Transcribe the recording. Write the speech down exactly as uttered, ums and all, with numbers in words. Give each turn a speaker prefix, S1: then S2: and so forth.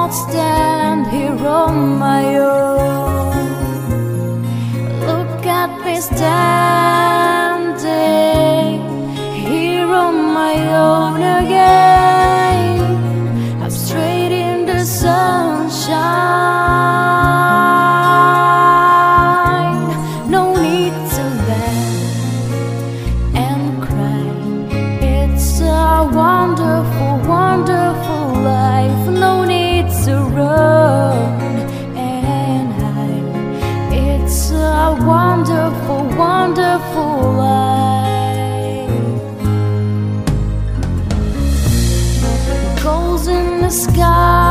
S1: not stand here on my own. Look at me standing here on my own again. I'm straight in the sunshine. No need to laugh and cry. It's a wonderful, wonderful life. No need to run and hide. It's a wonderful, wonderful life. Goals in the sky,